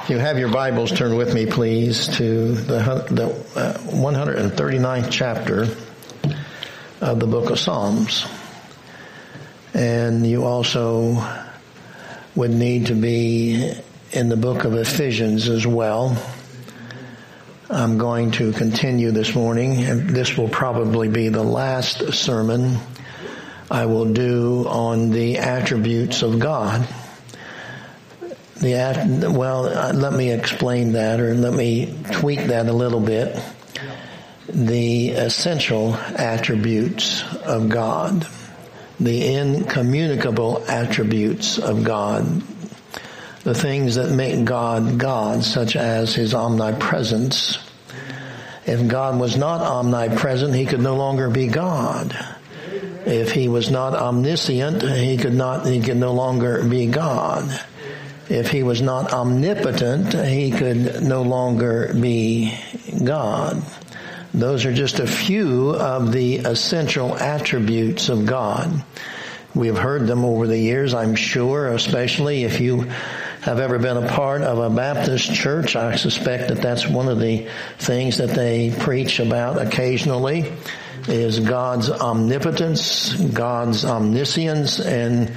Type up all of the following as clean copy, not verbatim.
If you have your Bibles, turn with me, please, to the 139th chapter of the book of Psalms. And you also would need to be in the book of Ephesians as well. I'm going to continue this morning, and this will probably be the last sermon I will do on the attributes of God. Let me explain that, or let me tweak that a little bit. The essential attributes of God, the incommunicable attributes of God, the things that make God God, such as His omnipresence. If God was not omnipresent, He could no longer be God. If He was not omniscient, He could no longer be God. If He was not omnipotent, He could no longer be God. Those are just a few of the essential attributes of God. We have heard them over the years, I'm sure, especially if you have ever been a part of a Baptist church. I suspect that that's one of the things that they preach about occasionally, is God's omnipotence, God's omniscience, and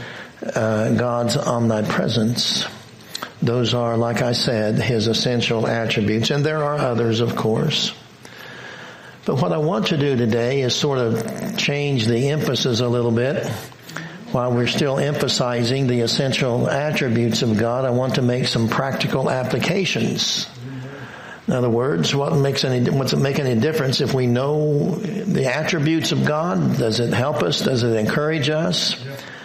God's omnipresence. Those are, like I said, His essential attributes. And there are others, of course. But what I want to do today is sort of change the emphasis a little bit. While we're still emphasizing the essential attributes of God, I want to make some practical applications. In other words, what's it make any difference if we know the attributes of God? Does it help us? Does it encourage us?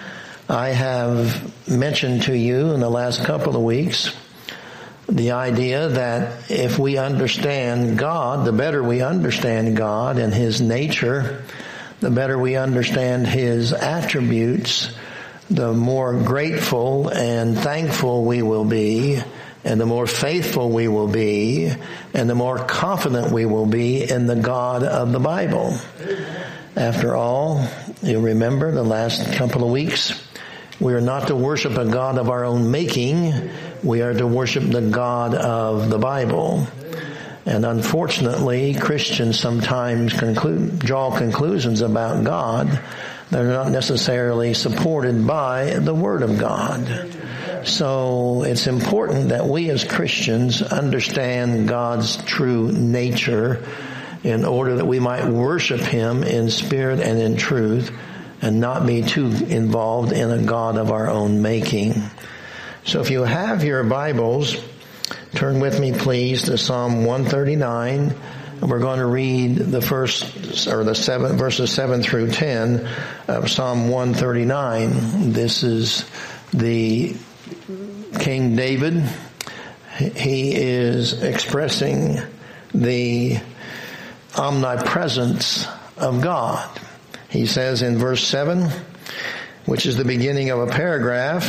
I have mentioned to you in the last couple of weeks the idea that if we understand God, the better we understand God and His nature, the better we understand His attributes, the more grateful and thankful we will be, and the more faithful we will be, and the more confident we will be in the God of the Bible. After all, you remember the last couple of weeks, we are not to worship a God of our own making. We are to worship the God of the Bible. And unfortunately, Christians sometimes draw conclusions about God that are not necessarily supported by the Word of God. So it's important that we as Christians understand God's true nature in order that we might worship Him in spirit and in truth, and not be too involved in a God of our own making. So if you have your Bibles, turn with me please to Psalm 139. And we're going to read the verses 7 through 10 of Psalm 139. This is the King David. He is expressing the omnipresence of God. He says in verse 7, which is the beginning of a paragraph,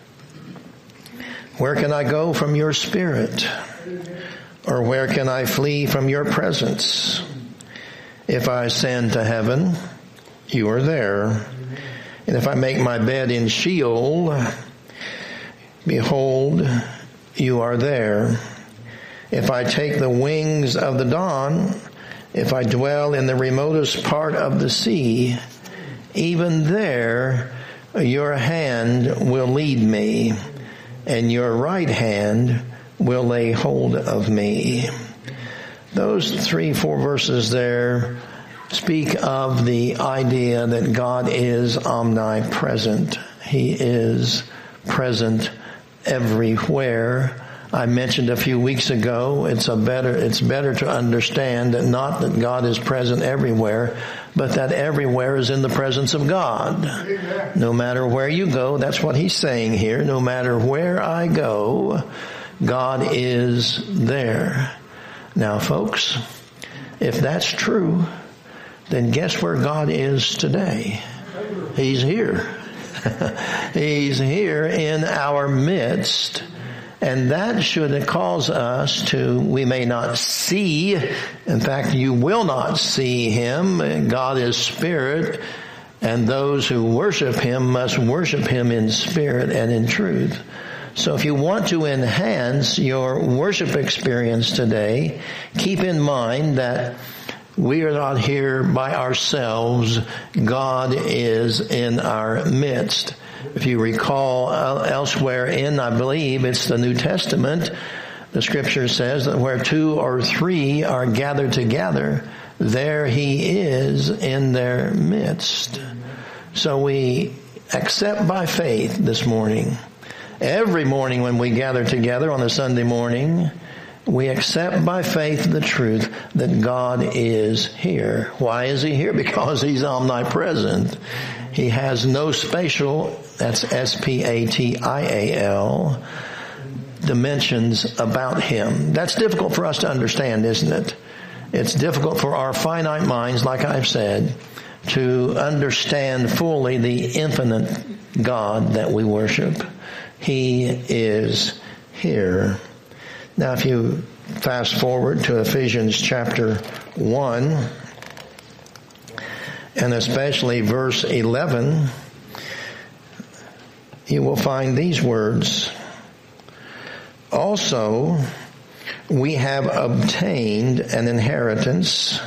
"Where can I go from your spirit? Or where can I flee from your presence? If I ascend to heaven, you are there. And if I make my bed in Sheol, behold, you are there. If I take the wings of the dawn, if I dwell in the remotest part of the sea, even there your hand will lead me, and your right hand will lay hold of me." Those 3-4 verses there speak of the idea that God is omnipresent. He is present everywhere. I mentioned a few weeks ago, it's better to understand that not that God is present everywhere, but that everywhere is in the presence of God. Amen. No matter where you go, that's what He's saying here. No matter where I go, God is there. Now, folks, if that's true, then guess where God is today? He's here. He's here in our midst. And that should cause us to, we may not see, in fact, you will not see Him. God is spirit, and those who worship Him must worship Him in spirit and in truth. So if you want to enhance your worship experience today, keep in mind that we are not here by ourselves. God is in our midst. If you recall elsewhere in, I believe it's the New Testament, the scripture says that where 2 or 3 are gathered together, there he is in their midst. So we accept by faith this morning. Every morning when we gather together on a Sunday morning, we accept by faith the truth that God is here. Why is he here? Because he's omnipresent. He has no spatial, that's S-P-A-T-I-A-L, dimensions about him. That's difficult for us to understand, isn't it? It's difficult for our finite minds, like I've said, to understand fully the infinite God that we worship. He is here. Now, if you fast forward to Ephesians chapter 1, and especially verse 11, you will find these words. Also, we have obtained an inheritance,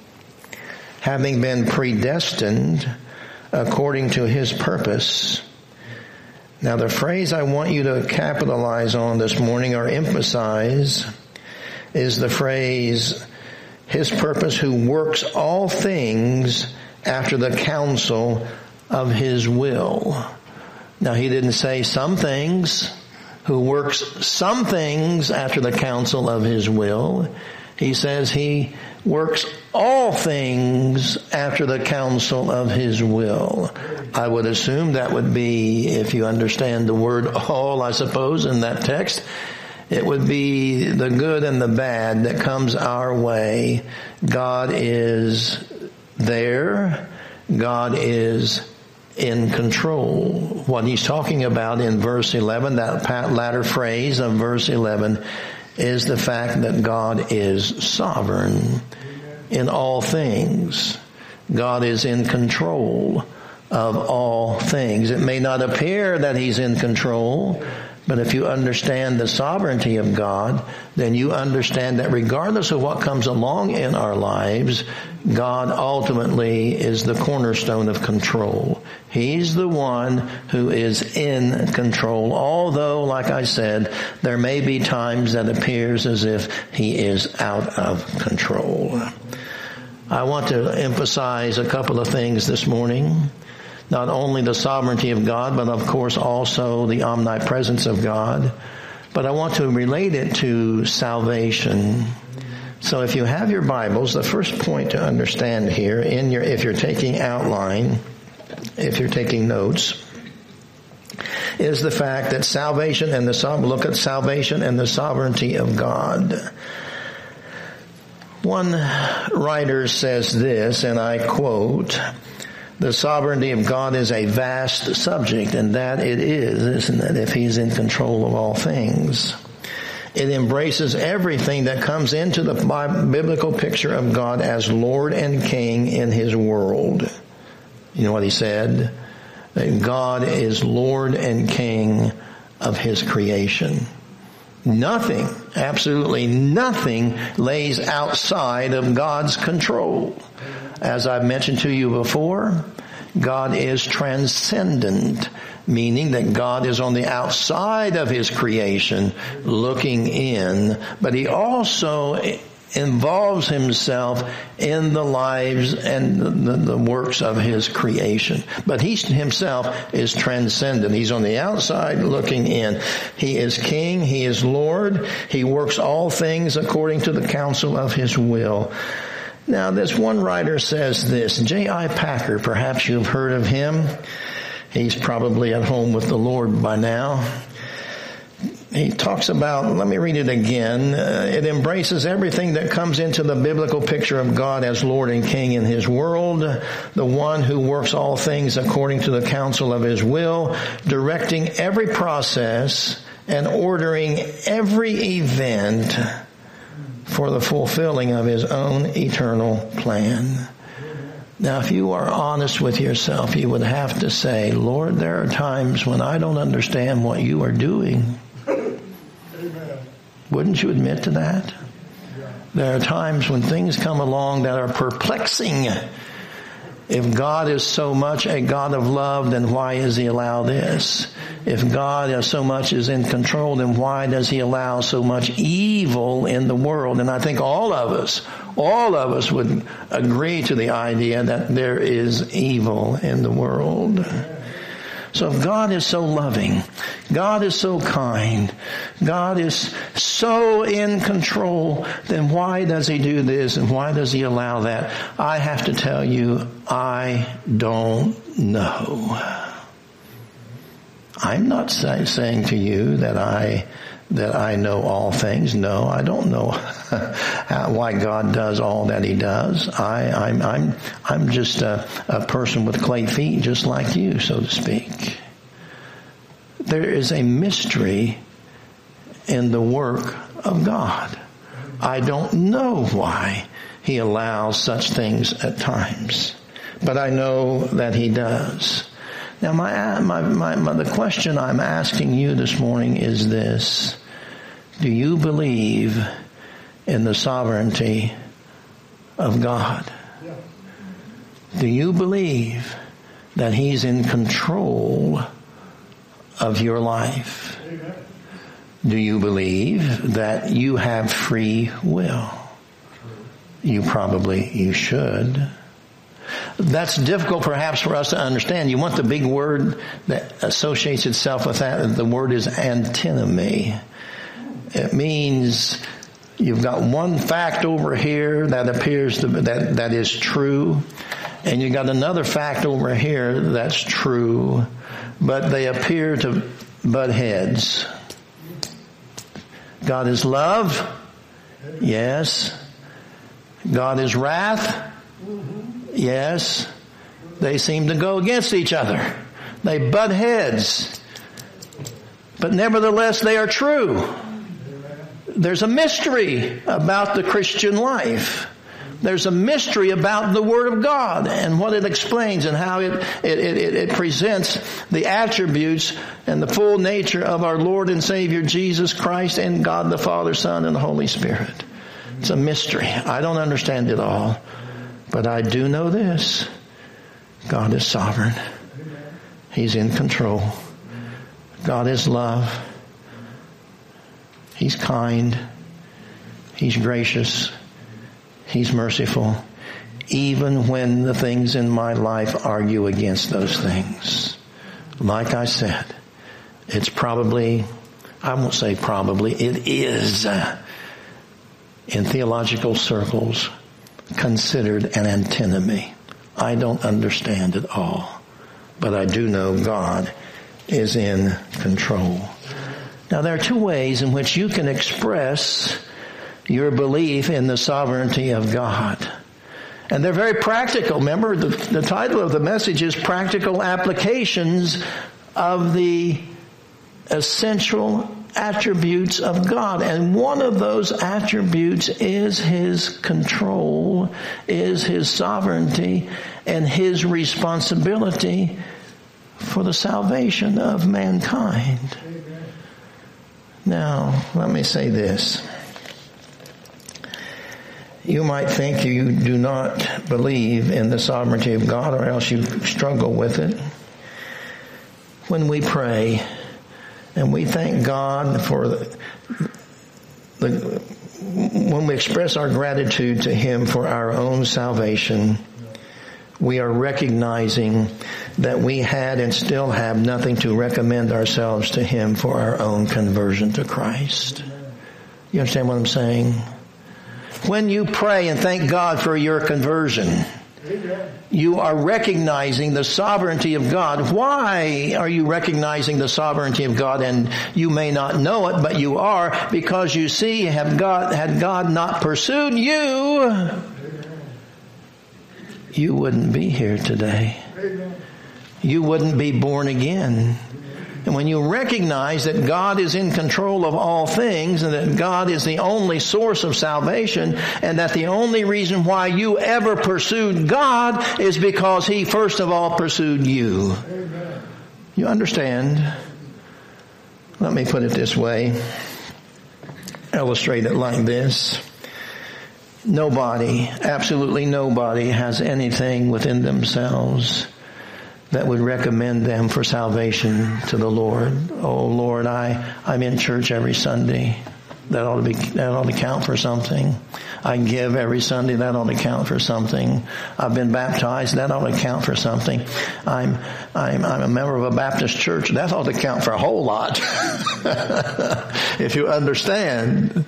having been predestined according to his purpose. Now, the phrase I want you to capitalize on this morning or emphasize is the phrase, his purpose, who works all things after the counsel of his will. Now, he didn't say some things, who works some things after the counsel of his will. He says he works all things after the counsel of his will. I would assume that would be, if you understand the word all, I suppose, in that text, it would be the good and the bad that comes our way. God is there. God is in control. What he's talking about in verse 11, that latter phrase of verse 11, is the fact that God is sovereign in all things. God is in control of all things. It may not appear that he's in control, but if you understand the sovereignty of God, then you understand that regardless of what comes along in our lives, God ultimately is the cornerstone of control. He's the one who is in control, although, like I said, there may be times that appears as if he is out of control. I want to emphasize a couple of things this morning. Not only the sovereignty of God, but of course also the omnipresence of God. But I want to relate it to salvation. So if you have your Bibles, the first point to understand here, if you're taking outline, if you're taking notes, is the fact that salvation and look at salvation and the sovereignty of God. One writer says this, and I quote, "The sovereignty of God is a vast subject," and that it is, isn't it, if he's in control of all things. It embraces everything that comes into the biblical picture of God as Lord and King in his world. You know what he said? That God is Lord and King of his creation. Nothing, absolutely nothing, lays outside of God's control. As I've mentioned to you before, God is transcendent, meaning that God is on the outside of his creation looking in, but he also involves himself in the lives and the works of his creation. But he himself is transcendent. He's on the outside looking in. He is King. He is Lord. He works all things according to the counsel of his will. Now, this one writer says this, J.I. Packer, perhaps you've heard of him. He's probably at home with the Lord by now. He talks about, let me read it again. It embraces everything that comes into the biblical picture of God as Lord and King in his world, the one who works all things according to the counsel of his will, directing every process and ordering every event for the fulfilling of his own eternal plan. Now, if you are honest with yourself, you would have to say, Lord, there are times when I don't understand what you are doing. Amen. Wouldn't you admit to that? Yeah. There are times when things come along that are perplexing. If God is so much a God of love, then why does He allow this? If God so much is in control, then why does He allow so much evil in the world? And I think all of us would agree to the idea that there is evil in the world. So if God is so loving, God is so kind, God is so in control, then why does He do this and why does He allow that? I have to tell you, I don't know. I'm not saying to you that I know all things. No, I don't know why God does all that He does. I'm just a person with clay feet, just like you, so to speak. There is a mystery in the work of God. I don't know why He allows such things at times, but I know that He does. Now, the question I'm asking you this morning is this: do you believe in the sovereignty of God? Yeah. Do you believe that He's in control of your life? Amen. Do you believe that you have free will? You should. That's difficult perhaps for us to understand. You want the big word that associates itself with that. The word is antinomy. It means you've got one fact over here that appears to that is true, and you've got another fact over here that's true, but they appear to butt heads. God is love. Yes. God is wrath. Yes. They seem to go against each other. They butt heads. But nevertheless, they are true. There's a mystery about the Christian life. There's a mystery about the Word of God and what it explains and how it presents the attributes and the full nature of our Lord and Savior Jesus Christ and God the Father, Son, and the Holy Spirit. It's a mystery. I don't understand it all, but I do know this. God is sovereign. He's in control. God is love. He's kind. He's gracious. He's merciful. Even when the things in my life argue against those things. Like I said, it's probably, I won't say probably, it is in theological circles considered an antinomy. I don't understand it all, but I do know God is in control. Now, there are two ways in which you can express your belief in the sovereignty of God. And they're very practical. Remember, the title of the message is Practical Applications of the Essential Attributes of God. And one of those attributes is His control, is His sovereignty, and His responsibility for the salvation of mankind. Amen. Now, let me say this. You might think you do not believe in the sovereignty of God, or else you struggle with it. When we pray and we thank God for when we express our gratitude to Him for our own salvation, we are recognizing that we had and still have nothing to recommend ourselves to Him for our own conversion to Christ. You understand what I'm saying? When you pray and thank God for your conversion, you are recognizing the sovereignty of God. Why are you recognizing the sovereignty of God? And you may not know it, but you are, because you see, had God not pursued you, you wouldn't be here today. You wouldn't be born again. And when you recognize that God is in control of all things and that God is the only source of salvation and that the only reason why you ever pursued God is because He first of all pursued you. Amen. You understand? Let me put it this way. Illustrate it like this. Nobody, absolutely nobody has anything within themselves that would recommend them for salvation to the Lord. Oh Lord, I'm in church every Sunday. That ought to count for something. I give every Sunday. That ought to count for something. I've been baptized. That ought to count for something. I'm a member of a Baptist church. That ought to count for a whole lot. If you understand.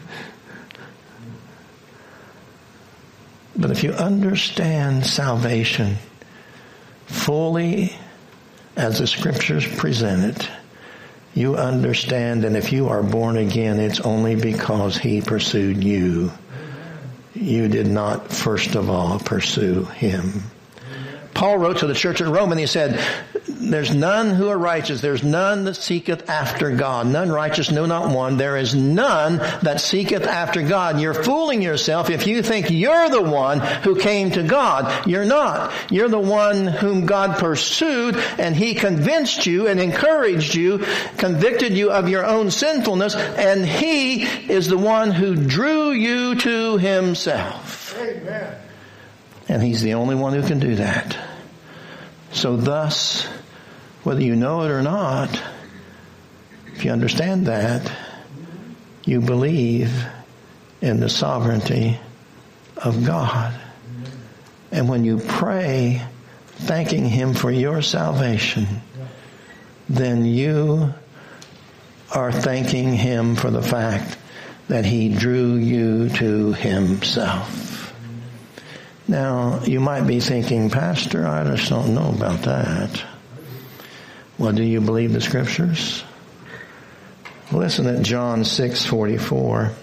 But if you understand salvation fully as the Scriptures present it, you understand that if you are born again, it's only because He pursued you. You did not first of all pursue Him. Paul wrote to the church at Rome and he said, there's none who are righteous. There's none that seeketh after God. None righteous, no, not one. There is none that seeketh after God. You're fooling yourself if you think you're the one who came to God. You're not. You're the one whom God pursued, and He convinced you and encouraged you, convicted you of your own sinfulness, and He is the one who drew you to Himself. Amen. And He's the only one who can do that. So thus, whether you know it or not, if you understand that, you believe in the sovereignty of God. And when you pray, thanking Him for your salvation, then you are thanking Him for the fact that He drew you to Himself. Now, you might be thinking, Pastor, I just don't know about that. Well, do you believe the Scriptures? Listen at John 6:44.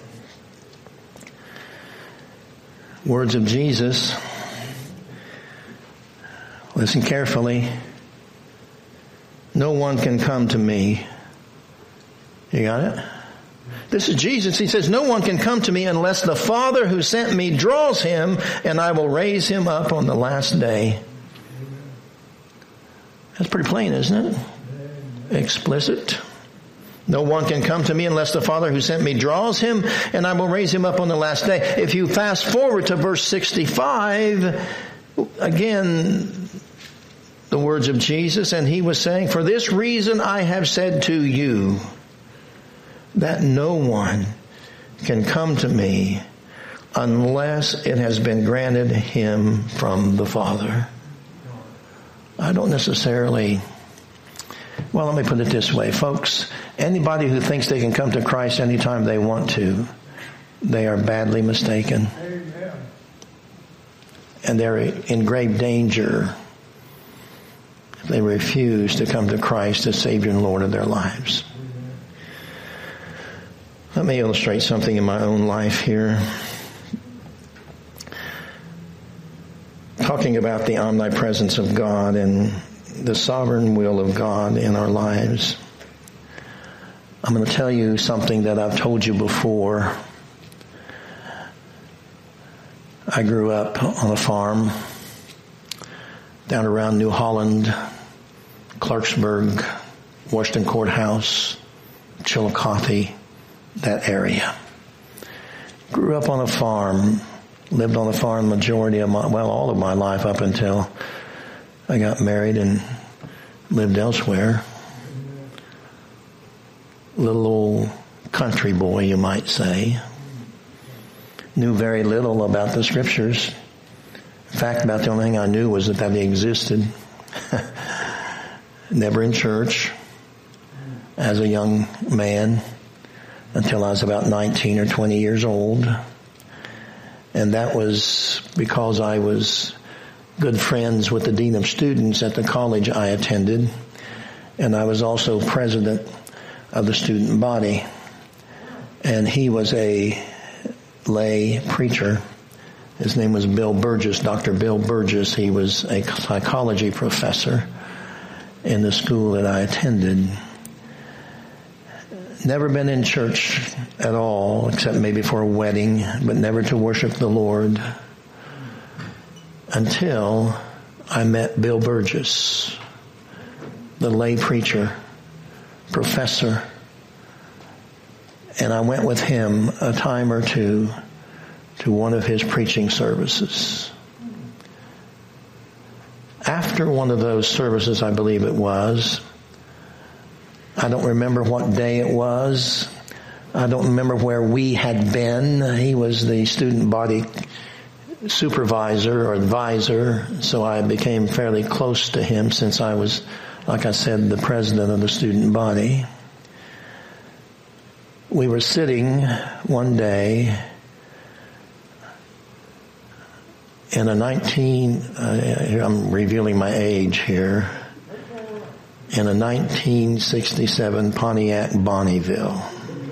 Words of Jesus. Listen carefully. No one can come to me. You got it? This is Jesus. He says, no one can come to me unless the Father who sent me draws him, and I will raise him up on the last day. That's pretty plain, isn't it? Explicit. No one can come to me unless the Father who sent me draws him, and I will raise him up on the last day. If you fast forward to verse 65, again, the words of Jesus, and He was saying, for this reason I have said to you, that no one can come to me unless it has been granted him from the Father. I don't necessarily, well, let me put it this way, folks. Anybody who thinks they can come to Christ anytime they want to, they are badly mistaken. Amen. And they're in grave danger if they refuse to come to Christ as Savior and Lord of their lives. Let me illustrate something in my own life here. Talking about the omnipresence of God and the sovereign will of God in our lives. I'm going to tell you something that I've told you before. I grew up on a farm down around New Holland, Clarksburg, Washington Courthouse, Chillicothe, that area. Grew up on a farm, lived on a farm majority of all of my life up until I got married and lived elsewhere. Little old country boy, you might say. Knew very little about the Scriptures. In fact, about the only thing I knew was that they existed. Never in church as a young man until I was about 19 or 20 years old. And that was because I was good friends with the dean of students at the college I attended. And I was also president of the student body. And he was a lay preacher. His name was Bill Burgess, Dr. Bill Burgess. He was a psychology professor in the school that I attended. never been in church at all, except maybe for a wedding, but never to worship the Lord until I met Bill Burgess, the lay preacher, professor, and I went with him a time or two to one of his preaching services. After one of those services, I believe it was, I don't remember what day it was. I don't remember where we had been. He was the student body supervisor or advisor, so I became fairly close to him since I was, like I said, the president of the student body. We were sitting one day in a I'm revealing my age here, in a 1967 Pontiac Bonneville.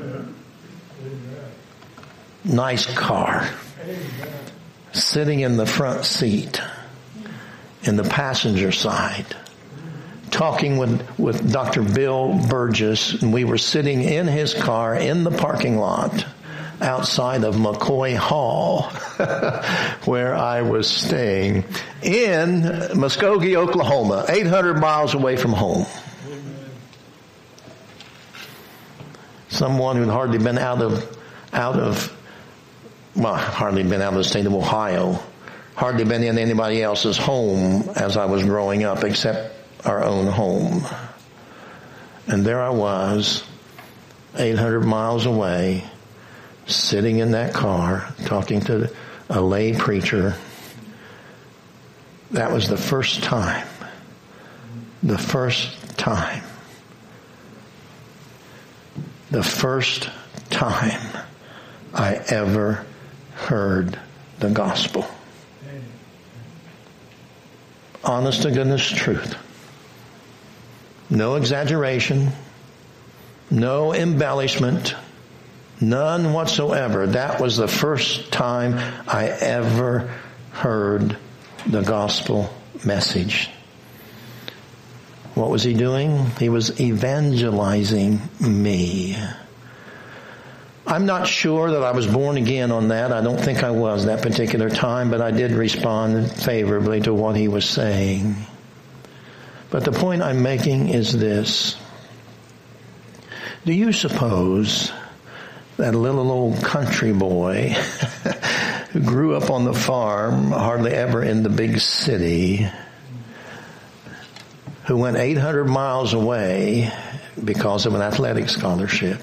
Nice car. Sitting in the front seat, in the passenger side, talking with Dr. Bill Burgess, and we were sitting in his car in the parking lot outside of McCoy Hall, where I was staying in Muskogee, Oklahoma, 800 miles away from home. Someone who'd hardly been hardly been out of the state of Ohio, hardly been in anybody else's home as I was growing up except our own home. And there I was, 800 miles away, sitting in that car, talking to a lay preacher. That was the first time I ever heard the gospel. Honest to goodness truth. No exaggeration, no embellishment, none whatsoever. That was the first time I ever heard the gospel message. What was he doing? He was evangelizing me. I'm not sure that I was born again on that. I don't think I was that particular time, but I did respond favorably to what he was saying. But the point I'm making is this. Do you suppose that little old country boy who grew up on the farm, hardly ever in the big city, who went 800 miles away because of an athletic scholarship,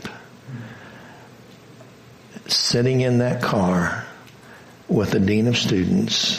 sitting in that car with the dean of students,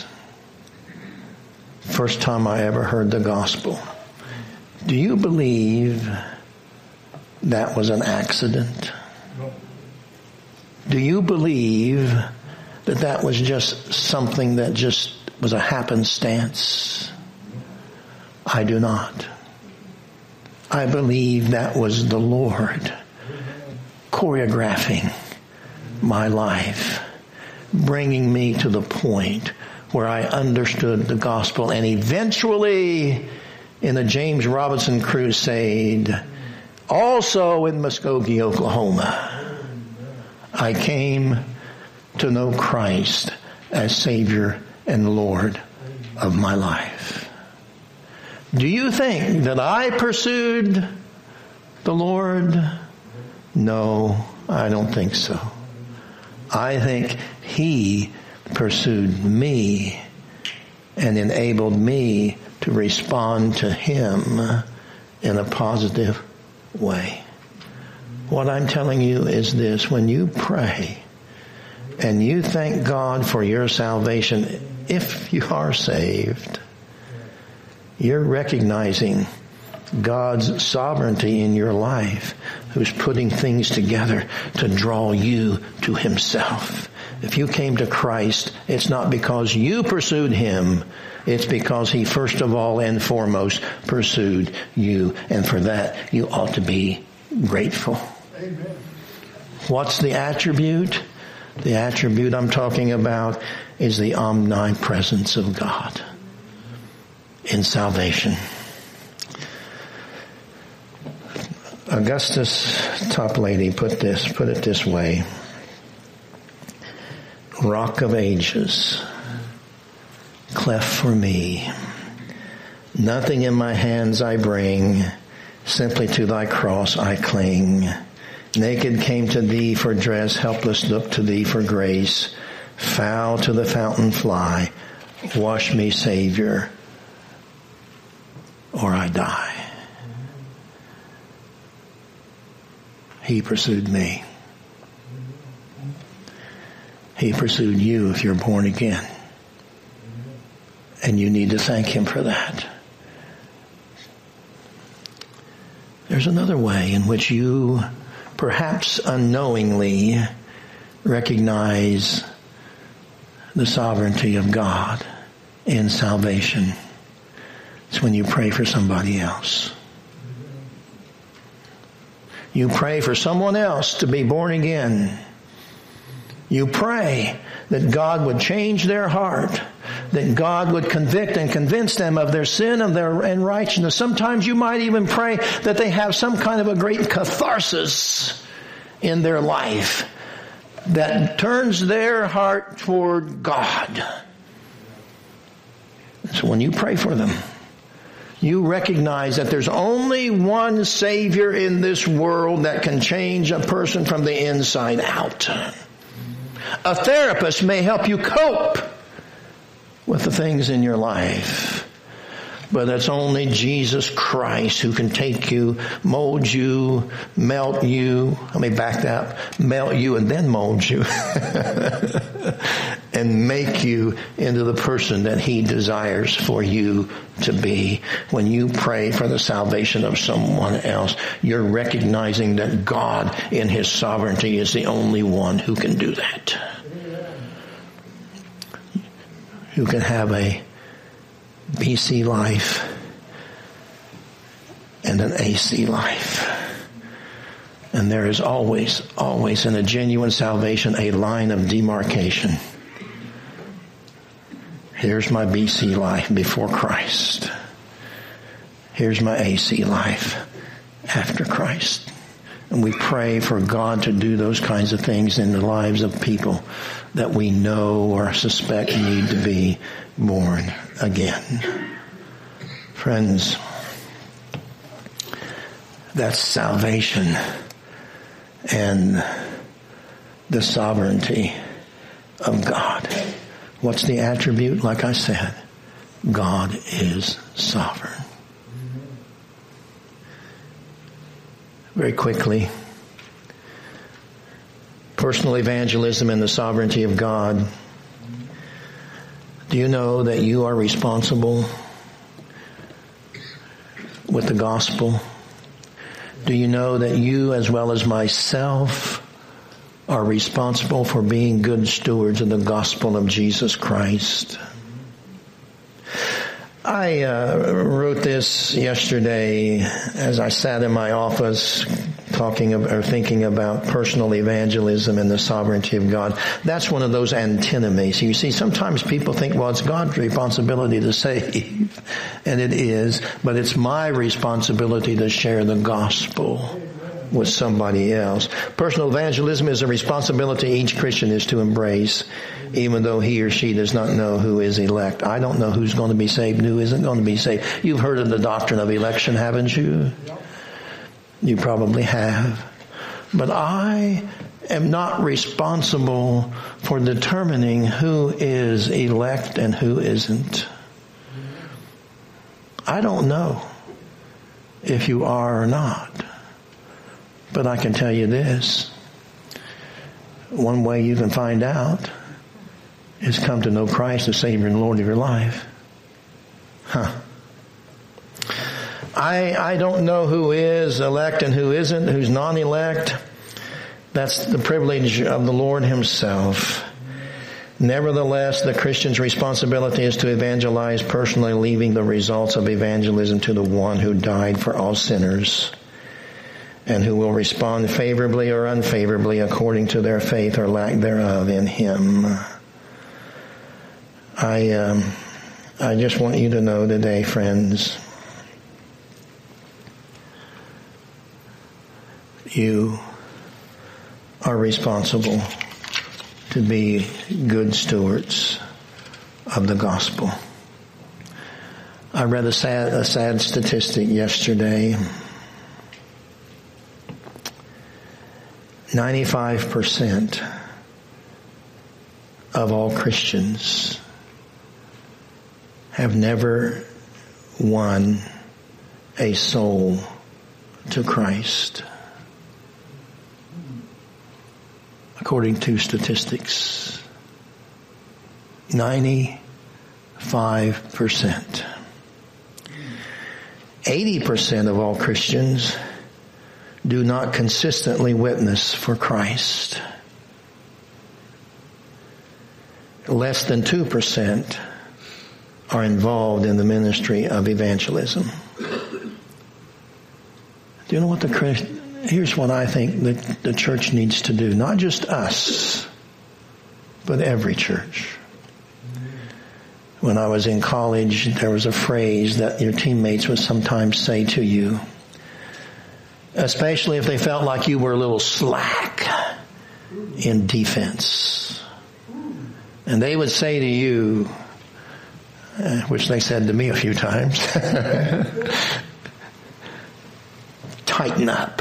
first time I ever heard the gospel, do you believe that was an accident? No. Do you believe that that was just something that just was a happenstance? I do not. I believe that was the Lord choreographing my life, bringing me to the point where I understood the gospel, and eventually in the James Robinson Crusade, also in Muskogee, Oklahoma, I came to know Christ as Savior and Lord of my life. Do you think that I pursued the Lord? No, I don't think so. I think He pursued me and enabled me to respond to Him in a positive way. What I'm telling you is this: when you pray and you thank God for your salvation, if you are saved, you're recognizing God's sovereignty in your life, who's putting things together to draw you to Himself. If you came to Christ, it's not because you pursued Him. It's because He first of all and foremost pursued you. And for that, you ought to be grateful. Amen. What's the attribute? The attribute I'm talking about is the omnipresence of God in salvation. Augustus Toplady put it this way. Rock of ages, cleft for me. Nothing in my hands I bring, simply to thy cross I cling. Naked came to thee for dress, helpless look to thee for grace. Foul to the fountain fly, wash me, Savior, or I die. He pursued me. He pursued you if you're born again. And you need to thank him for that. There's another way in which you, perhaps unknowingly, recognize the sovereignty of God in salvation. It's when you pray for somebody else. You pray for someone else to be born again. You pray that God would change their heart, that God would convict and convince them of their sin and their unrighteousness. Sometimes you might even pray that they have some kind of a great catharsis in their life that turns their heart toward God. So when you pray for them, you recognize that there's only one Savior in this world that can change a person from the inside out. A therapist may help you cope with the things in your life, but it's only Jesus Christ who can take you, mold you, melt you. Let me back that up. Melt you and then mold you. And make you into the person that he desires for you to be. When you pray for the salvation of someone else, you're recognizing that God in his sovereignty is the only one who can do that. Who can have a BC life and an AC life. And there is always in a genuine salvation a line of demarcation. Here's my BC life before Christ. Here's my AC life after Christ. And we pray for God to do those kinds of things in the lives of people that we know or suspect need to be born again. Friends, that's salvation and the sovereignty of God. What's the attribute? Like I said, God is sovereign. Very quickly, personal evangelism and the sovereignty of God. Do you know that you are responsible with the gospel? Do you know that you, as well as myself, are responsible for being good stewards of the gospel of Jesus Christ? I wrote this yesterday as I sat in my office thinking about personal evangelism and the sovereignty of God. That's one of those antinomies. You see, sometimes people think, well, it's God's responsibility to save, and it is, but it's my responsibility to share the gospel with somebody else. Personal evangelism is a responsibility each Christian is to embrace, even though he or she does not know who is elect. I don't know who's going to be saved and who isn't going to be saved. You've heard of the doctrine of election, haven't you? You probably have. But I am not responsible for determining who is elect and who isn't. I don't know if you are or not. But I can tell you this. One way you can find out is come to know Christ as Savior and Lord of your life. I don't know who is elect and who isn't, who's non-elect. That's the privilege of the Lord himself. Nevertheless, the Christian's responsibility is to evangelize personally, leaving the results of evangelism to the one who died for all sinners, and who will respond favorably or unfavorably according to their faith or lack thereof in him. I just want you to know today, friends, you are responsible to be good stewards of the gospel. I read a sad statistic yesterday. 95% of all Christians have never won a soul to Christ, according to statistics. 95%. 80% of all Christians do not consistently witness for Christ. Less than 2% are involved in the ministry of evangelism. Do you know what here's what I think the church needs to do. Not just us, but every church. When I was in college, there was a phrase that your teammates would sometimes say to you, especially if they felt like you were a little slack in defense. And they would say to you, which they said to me a few times, tighten up.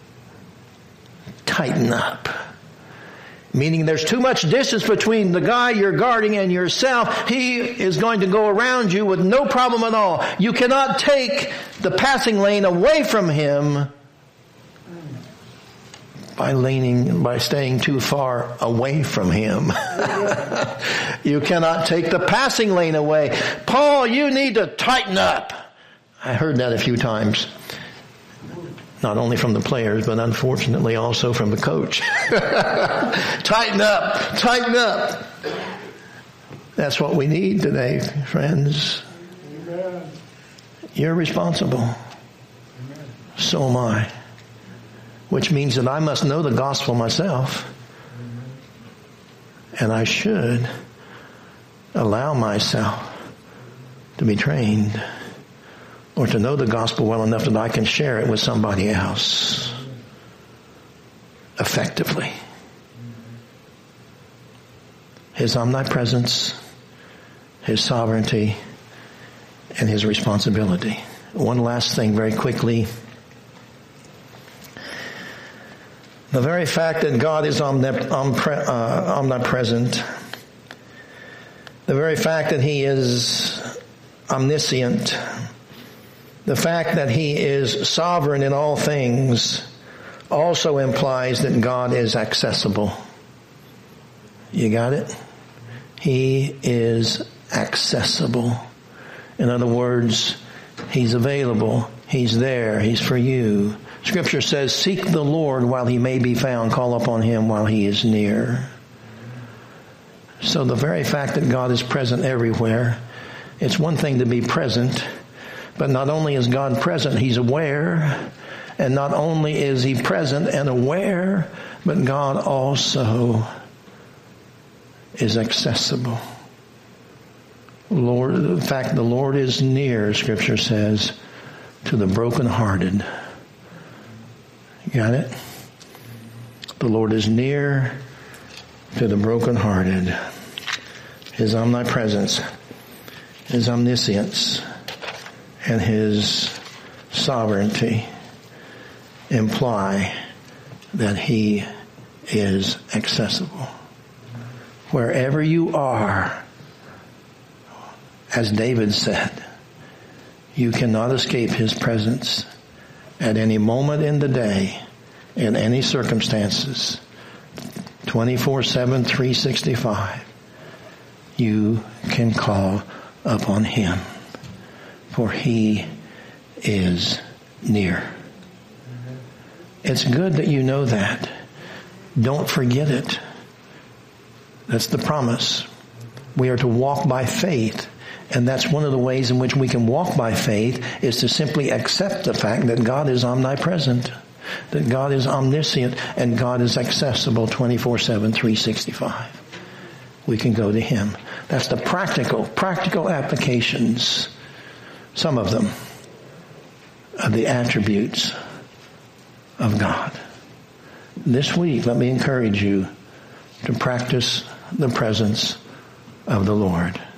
Tighten up. Meaning there's too much distance between the guy you're guarding and yourself. He is going to go around you with no problem at all. You cannot take the passing lane away from him by staying too far away from him. You cannot take the passing lane away. Paul, you need to tighten up. I heard that a few times. Not only from the players, but unfortunately also from the coach. Tighten up, tighten up. That's what we need today, friends. Amen. You're responsible. Amen. So am I. Which means that I must know the gospel myself. Amen. And I should allow myself to be trained or to know the gospel well enough that I can share it with somebody else effectively. His omnipresence, His sovereignty, and His responsibility. One last thing very quickly. The very fact that God is omnipresent, the very fact that He is omniscient, the fact that He is sovereign in all things also implies that God is accessible. You got it? He is accessible. In other words, He's available. He's there. He's for you. Scripture says, seek the Lord while He may be found. Call upon Him while He is near. So the very fact that God is present everywhere, it's one thing to be present, but not only is God present, He's aware. And not only is He present and aware, but God also is accessible. Lord, in fact, the Lord is near, Scripture says, to the brokenhearted. Got it? The Lord is near to the brokenhearted. His omnipresence, His omniscience, and His sovereignty imply that He is accessible. Wherever you are, as David said, you cannot escape His presence at any moment in the day, in any circumstances, 24/7, 365. You can call upon Him, for He is near. It's good that you know that. Don't forget it. That's the promise. We are to walk by faith. And that's one of the ways in which we can walk by faith, is to simply accept the fact that God is omnipresent, that God is omniscient, and God is accessible 24/7, 365. We can go to Him. That's the practical applications, some of them, of the attributes of God. this week, let me encourage you to practice the presence of the Lord.